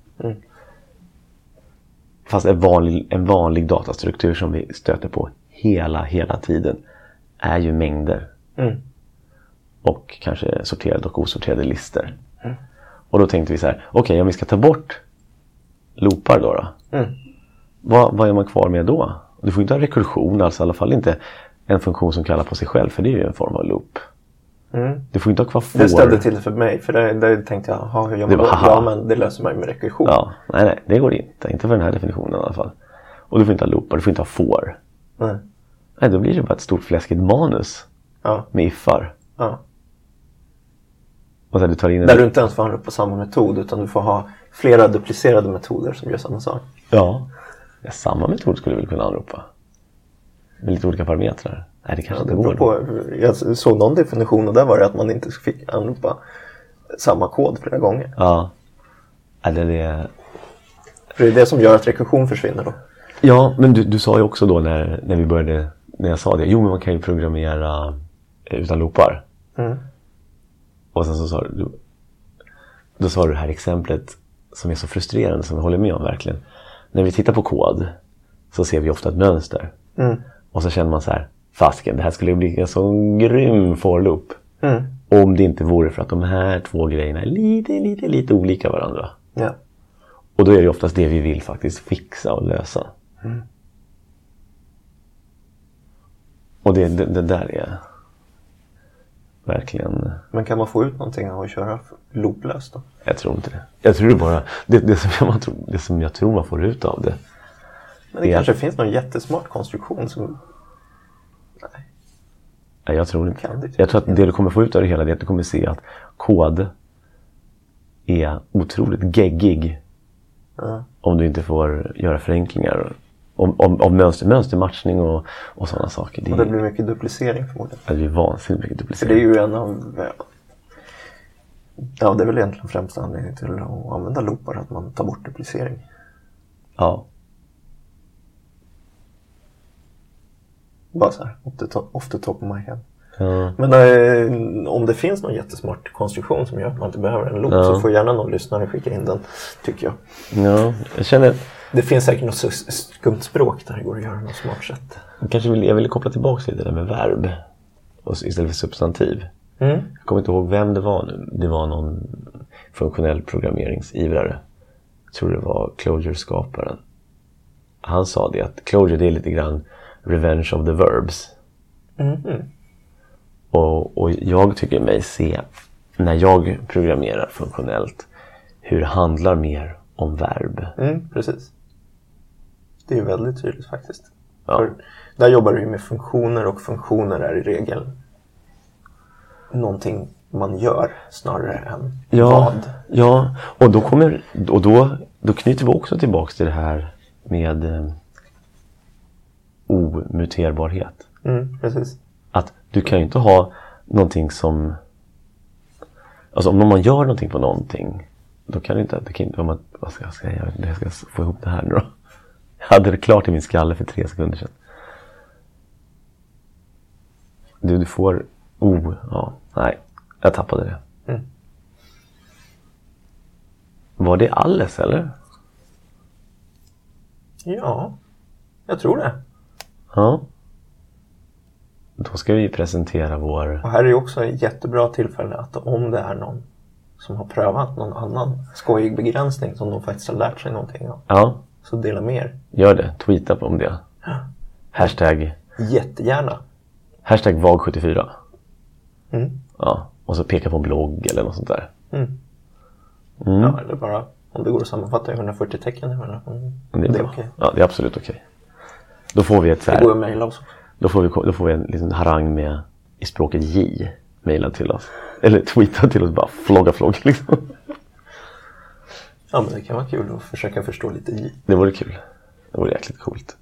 Fast en vanlig datastruktur som vi stöter på hela tiden är ju mängder. Och kanske sorterade och osorterade listor. Och då tänkte vi så här, okej, om vi ska ta bort loopar då. Vad är man kvar med då? Du får inte ha rekursion, alltså i alla fall inte en funktion som kallar på sig själv, för det är ju en form av loop. Du får inte ha kvar for. Det ställde till för mig, för där tänkte jag, hur gör man då? Ja, men det löser man ju med rekursion. Ja, nej, det går inte för den här definitionen i alla fall. Och du får inte ha loopar, du får inte ha for. Nej, då blir det bara ett stort fläskigt manus med iffar. Ja. Och så du tar in där du inte ens får handla på samma metod, utan du får ha flera duplicerade metoder som gör samma sak. Ja, samma metod skulle vi väl kunna anropa. Med lite olika parametrar. Nej, det kanske inte går. Jag såg någon definition och där var det att man inte fick anropa samma kod flera gånger. Ja. Eller För det är det som gör att rekursion försvinner då. Ja, men du sa ju också då när vi började, när jag sa det, jo men man kan ju programmera utan loopar. Och sen så sa då sa du det här exemplet som är så frustrerande, som jag håller med om verkligen. När vi tittar på kod så ser vi ofta ett mönster. Och så känner man så här, fasken, det här skulle bli en så grym for loop. Om det inte vore för att de här två grejerna är lite olika varandra. Ja. Och då är det oftast det vi vill faktiskt fixa och lösa. Och det där är verkligen... Men kan man få ut någonting av att köra looplöst då? Jag tror inte det. Jag tror det bara... Det som jag tror man får ut av det. Men det kanske finns någon jättesmart konstruktion som... Nej, jag tror inte. Jag tror att det du kommer få ut av det hela är att du kommer se att kod är otroligt geggig. Om du inte får göra förenklingar om mönstermatchning och sådana saker. Och det blir mycket duplicering förmodligen. Det blir vansinnigt mycket duplicering. För det är ju en av... Ja, det är väl egentligen främst anledningen till att använda loopar, att man tar bort duplicering. Ja. Bara så här, off the top of my head. Ja. Men om det finns någon jättesmart konstruktion som gör att man inte behöver en loop, så får gärna någon lyssnare skicka in den, tycker jag. Ja, jag känner... Det finns säkert något skumt språk där det går att göra något smart sätt. Jag ville koppla tillbaka lite där med verb istället för substantiv. Jag kommer inte ihåg vem det var nu. Det var någon funktionell programmeringsivrare. Jag tror det var Clojure-skaparen. Han sa det att Clojure, det är lite grann revenge of the verbs. Och jag tycker mig se, när jag programmerar funktionellt, hur det handlar mer om verb. Precis. Det är ju väldigt tydligt faktiskt. Ja. För där jobbar du ju med funktioner, och funktioner är i regel någonting man gör snarare än vad. Ja, och då knyter vi också tillbaka till det här med omuterbarhet. Precis. Att du kan ju inte ha någonting som... Alltså om man gör någonting på någonting, då kan du inte... Vad ska jag säga? Jag ska få ihop det här nu då. Jag hade det klart i min skalle för 3 sekunder sedan. Du får... nej. Jag tappade det. Var det alles, eller? Ja, jag tror det. Ja. Då ska vi presentera vår... Och här är ju också ett jättebra tillfälle att om det är någon som har prövat någon annan skojig begränsning som de faktiskt har lärt sig någonting av. Ja. Så dela med er. Gör det. Tweeta om det. Hashtag... Jättegärna. Hashtag VAG74. Ja. Och så peka på en blogg eller något sånt där. Ja, eller bara om det går att sammanfatta i 140 tecken. Det är okej. Ja, det är absolut okej. Då får vi ett så här... Det går att mejla oss. Då får vi en liten harang med i språket J mejlad till oss. Eller tweeta till oss, bara flogga liksom. Ja, men det kan vara kul att försöka förstå lite J. Det vore kul. Det vore jäkligt coolt.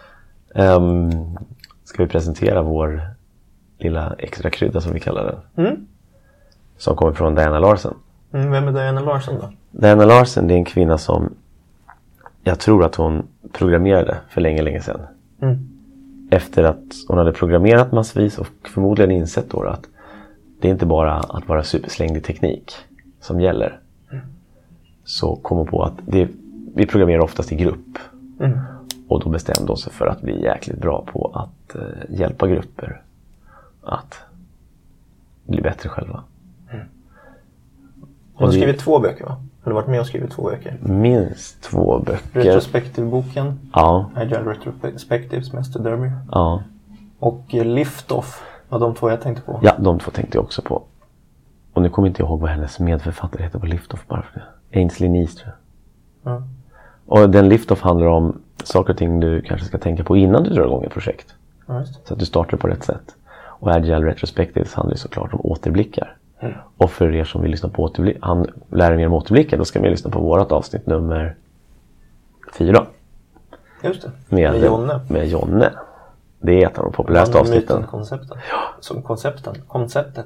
Ska vi presentera vår lilla extra krydda som vi kallar den? Som kommer från Diana Larsen. Vem är Diana Larsen då? Diana Larsen, det är en kvinna som jag tror att hon programmerade för länge sedan. Efter att hon hade programmerat massvis och förmodligen insett då att det är inte bara att vara superslängd i teknik som gäller. Så kom hon på att vi programmerar oftast i grupp. Och då bestämde hon sig för att bli jäkligt bra på att hjälpa grupper att bli bättre själva. Hon har skrivit 2 böcker, va? Eller varit med och skrivit 2 böcker? Minst 2 böcker. Retrospektivboken. Ja. Agile Retrospectives, Mr. Derby. Ja. Och Liftoff var de 2 jag tänkte på. Ja, de 2 tänkte jag också på. Och nu kommer inte jag ihåg vad hennes medförfattare heter på Liftoff bara för det. Ainsley Nease, tror jag. Ja. Och den Liftoff handlar om saker och ting du kanske ska tänka på innan du drar igång ett projekt. Ja, just det. Så att du startar på rätt sätt. Och Agile Retrospectives handlar ju såklart om återblickar. Och för er som vill lyssna på lära mer om återblickar, då ska vi lyssna på vårat avsnitt nummer 4. Just det. Med Jonne. Med Jonne. Det är ett av de populäraste avsnitten. Konceptet. Ja. Som konceptet.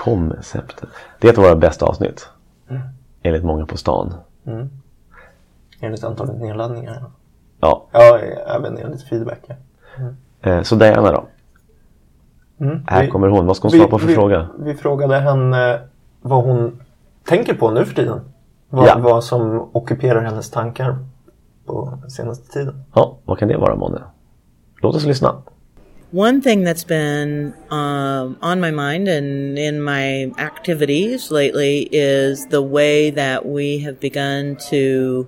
Det är ett av våra bästa avsnitt. Enligt många på stan. Enligt antalet nedladdningar. Ja. Ja, även enligt feedback. Så Diana då? Här kommer hon. Vad ska hon svara på för fråga? Vi frågade henne vad hon tänker på nu för tiden. Vad som ockuperar hennes tankar på senaste tiden. Ja, vad kan det vara, Måne? Låt oss lyssna. One thing that's been on my mind and in my activities lately is the way that we have begun to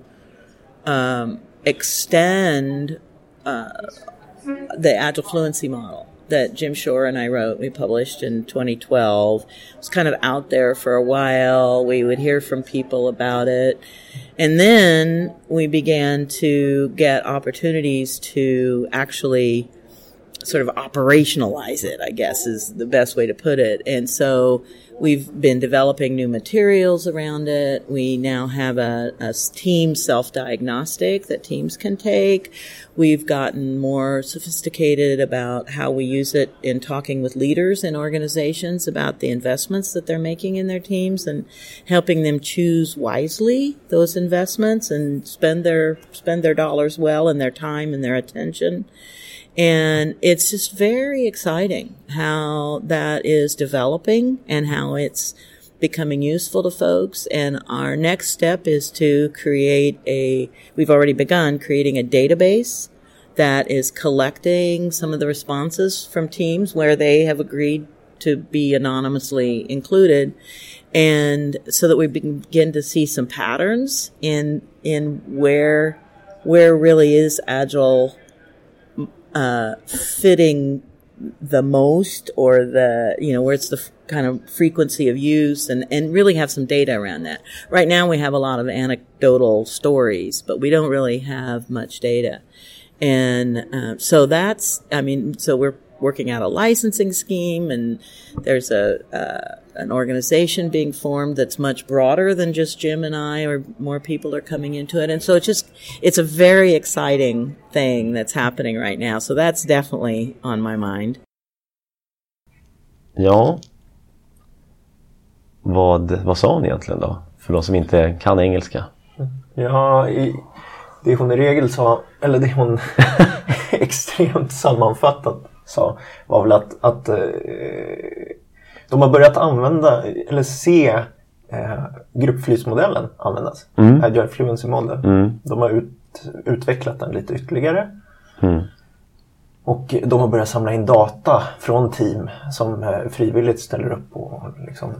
extend the Agile Fluency model that Jim Shore and I wrote. We published in 2012. It was kind of out there for a while. We would hear from people about it. And then we began to get opportunities to actually sort of operationalize it, I guess is the best way to put it. And so we've been developing new materials around it. We now have a team self-diagnostic that teams can take. We've gotten more sophisticated about how we use it in talking with leaders in organizations about the investments that they're making in their teams and helping them choose wisely those investments and spend their dollars well and their time and their attention. And it's just very exciting how that is developing and how it's becoming useful to folks. And our next step is to we've already begun creating a database that is collecting some of the responses from teams where they have agreed to be anonymously included. And so that we begin to see some patterns in where really is Agile fitting the most, or where it's the kind of frequency of use, and really have some data around that. Right now we have a lot of anecdotal stories, but we don't really have much data. And so we're working out a licensing scheme, and there's an organization being formed that's much broader than just Jim and I, or more people are coming into it. And so it's a very exciting thing that's happening right now. So that's definitely on my mind. Ja. Vad sa hon egentligen då? För de som inte kan engelska. Ja, det hon i regel sa, eller det hon extremt sammanfattat sa, var väl att de har börjat använda eller se gruppflysmodellen användas. Agile Fluency Model. De har utvecklat den lite ytterligare. Och de har börjat samla in data från team som frivilligt ställer upp och liksom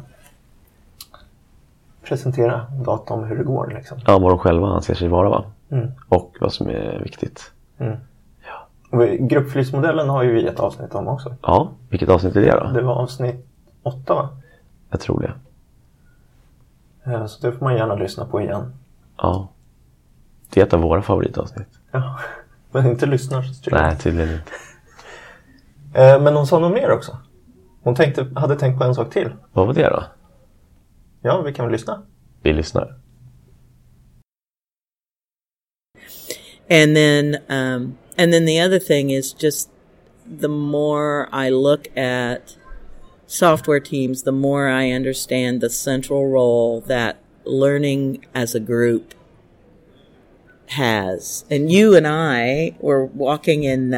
presentera data om hur det går. Liksom. Ja, vad de själva anser sig vara, va? Och vad som är viktigt. Ja. Och gruppflysmodellen har ju vi ett avsnitt om också. Ja, vilket avsnitt är det då? Det var avsnitt 8, va? Jag tror det. Så det får man gärna lyssna på igen. Ja. Det är ett av våra favoritavsnitt. Ja, men inte lyssnar. Nej, tydligen inte. Men hon sa något mer också. Hon hade tänkt på en sak till. Vad var det då? Ja, vi kan väl lyssna. Vi lyssnar. And then the other thing is just the more I look at software teams, the more I understand the central role that learning as a group has. And you and I were walking in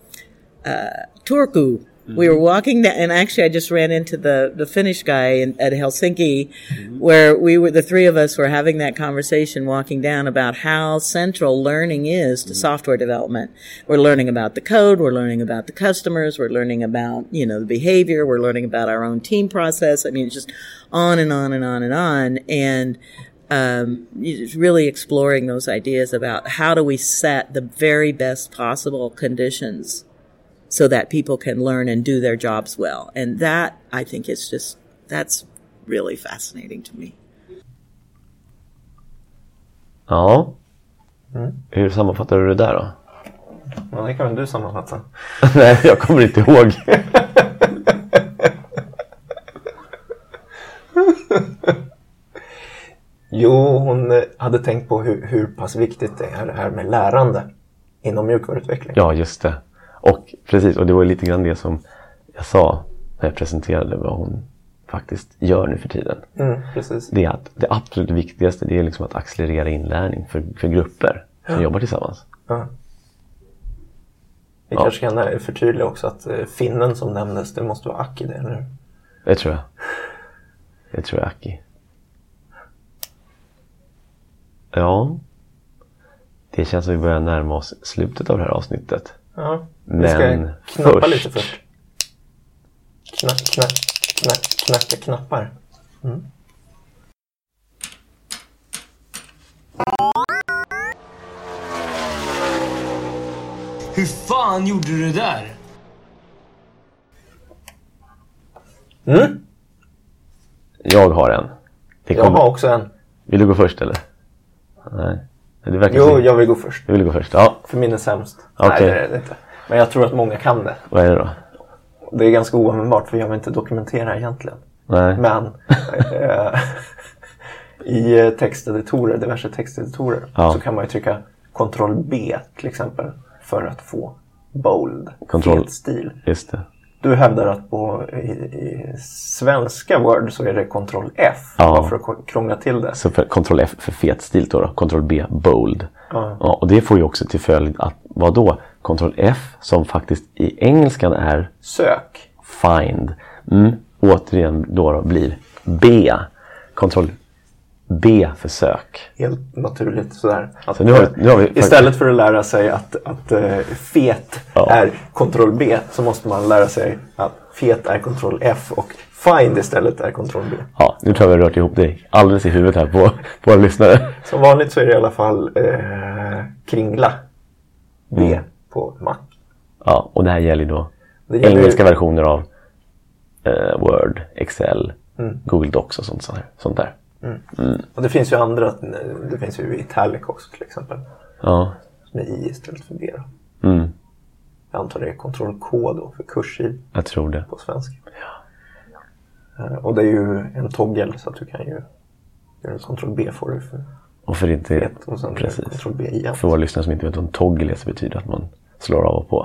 Turku. We were walking down, and actually I just ran into the Finnish guy at Helsinki, where the three of us were having that conversation walking down about how central learning is to software development. We're learning about the code, we're learning about the customers, we're learning about, the behavior, we're learning about our own team process. I mean, it's just on and on and on and on. And really exploring those ideas about how do we set the very best possible conditions so that people can learn and do their jobs well. And that, I think, that's really fascinating to me. Ja. Hur sammanfattar du det där då? Ja, det kan väl du sammanfatta. Nej, jag kommer inte ihåg. Jo, hon hade tänkt på hur pass viktigt det är det här med lärande inom mjukvaruutveckling. Ja, just det. Och precis, och det var lite grann det som jag sa när jag presenterade vad hon faktiskt gör nu för tiden. Precis. Det är att det absolut viktigaste, det är liksom att accelerera inlärning för grupper som jobbar tillsammans. Ja. Vi kanske kan förtydliga också att finnen som nämndes, det måste vara Aki det, eller? Det tror jag. Det tror jag, Aki. Ja. Det känns som vi börjar närma oss slutet av det här avsnittet. Ja, men vi ska knappa lite först. Knacka knappar. Hur fan gjorde du det där? Jag har en. Jag har också en. Vill du gå först eller? Nej. Jag vill gå först. Du vill gå först, ja. För min är sämst. Okay. Nej, det är det inte. Men jag tror att många kan det. Vad är det då? Det är ganska oanvändbart för jag vill inte dokumentera egentligen. Nej. Men i texteditorer, diverse texteditorer, så kan man ju trycka Ctrl-B till exempel för att få bold, fet stil. Just det. Du hävdar att i svenska Word så är det Ctrl-F för att krångla till det. Så för Ctrl-F för fet stil då, Ctrl-B bold. Ja, och det får ju också till följd att, vad då? Ctrl-F som faktiskt i engelskan är sök. Find. Återigen då blir B. Ctrl-B för sök. Helt naturligt sådär. Att, så nu har vi istället för att lära sig att fet är Ctrl-B så måste man lära sig att fet är Ctrl-F och find istället är Ctrl-B. Ja, nu tror jag vi har rört ihop det alldeles i huvudet här på våra lyssnare. Som vanligt så är det i alla fall kringla B på Mac. Ja, och det här gäller då engelska versioner av Word, Excel, Google Docs och sånt där. Och det finns ju andra, det finns ju Italic också till exempel. Ja. Med I istället för B då. Jag antar det är Ctrl-K då för kursiv. Jag tror det. På svenska. Ja. Och det är ju en toggle så att du kan ju göra Ctrl-B får du för. Och för inte och sen precis. Ctrl-B igen. För våra lyssnare som inte vet vad en toggle är så betyder att man slår av och på.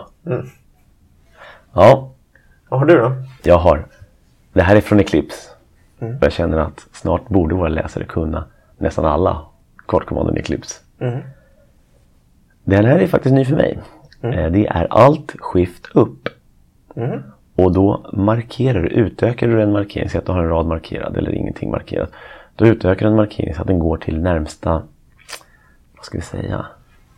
Ja. Vad har du då? Jag har. Det här är från Eclipse. Jag känner att snart borde våra läsare kunna nästan alla kortkommandon i Eclipse. Den här är faktiskt ny för mig. Det är Alt-Shift upp. Och då utökar du en markering så att du har en rad markerad eller ingenting markerat. Då utökar du en markering så att den går till närmsta, vad ska vi säga,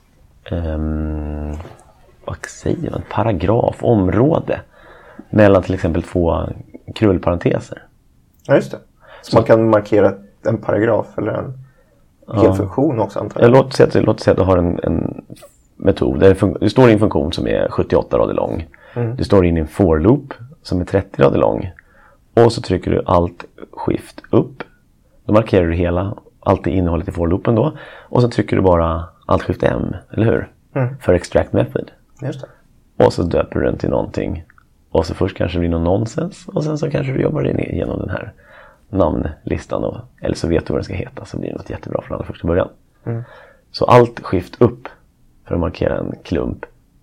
vad säger man, paragraf, område mellan till exempel 2 krullparenteser. Ja, just det. Så man kan markera en paragraf eller en hel funktion också antar jag. Låt säga att du har en metod. Du står i en funktion som är 78 rader lång. Du står in i en for loop som är 30 rader lång. Och så trycker du Alt-Shift upp. Då markerar du allt innehållet i for loopen då. Och så trycker du bara Alt-Shift M, eller hur? För extract method. Just det. Och så döper du den till någonting. Och så först kanske det blir någon nonsens. Och sen så kanske du jobbar dig igenom den här namnlistan. Eller så vet du vad den ska heta. Så blir det något jättebra från allra första början. Så Alt-Shift upp för att markera en klump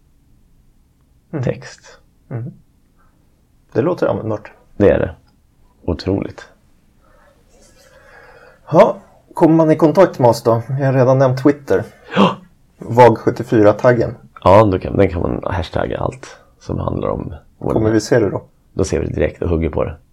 text. Det låter användbart. Det är det. Otroligt. Ja, kommer man i kontakt med oss då? Jag har redan nämnt Twitter. Ja. VAG74-taggen. Ja, den kan man hashtagga allt som handlar om. Kommer vi se det då? Då ser vi det direkt och hugger på det.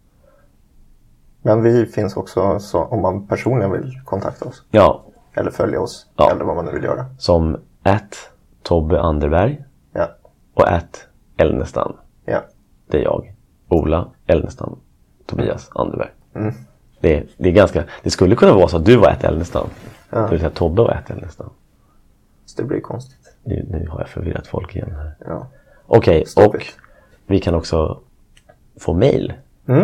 Men vi finns också så om man personligen vill kontakta oss. Ja. Eller följa oss. Eller vad man nu vill göra. Som @Tobbe Anderberg. Ja. Och @Elnestam. Ja. Det är jag. Ola Elnestam. Tobias Anderberg. Det är ganska. Det skulle kunna vara så att du var @Elnestam. Ja. Det vill säga Tobbe var @Elnestam. Så det blir konstigt. Nu har jag förvirrat folk igen här. Ja. Okej, och vi kan också få mejl.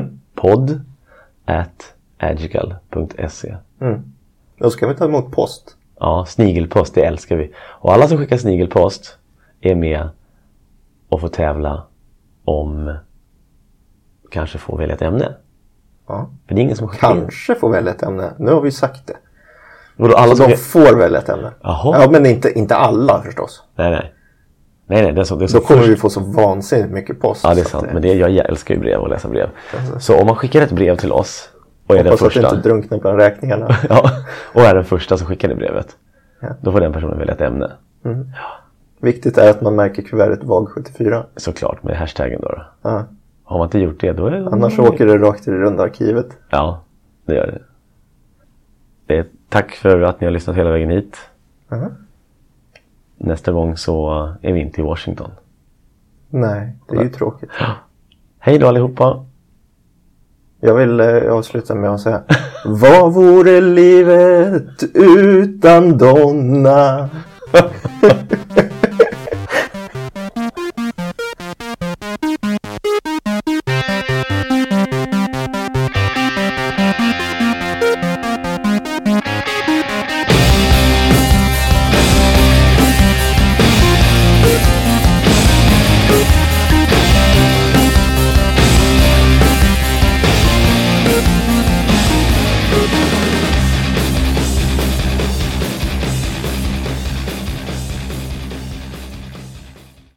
podd@agical.se. Då ska vi ta emot post. Ja, snigelpost, det älskar vi. Och alla som skickar snigelpost är med och får tävla om kanske få välja ett ämne. Ja. För det är ingen som skickar kanske får välja ett ämne. Nu har vi sagt det. Och då alla som får välja ett ämne. Jaha. Ja, men inte alla förstås. Nej. Nej, det är så Då kommer vi få så vansinnigt mycket post. Ja, det är sant. Men jag älskar ju brev och läsa brev. Så om man skickar ett brev till oss och är den första... att inte drunknar bland räkningarna. Ja, och är den första som skickar det brevet. Ja. Då får den personen välja ett ämne. Mm. Ja. Viktigt är att man märker kuvertet VAG74. Såklart, med hashtaggen då. Ja. Har man inte gjort det, då är det... Annars åker det rakt till det runda arkivet. Ja, det gör det. Tack för att ni har lyssnat hela vägen hit. Nästa gång så är vi inte i Washington. Nej, det är ju tråkigt. Hej då allihopa. Jag vill avsluta med att säga: vad vore livet utan Donna?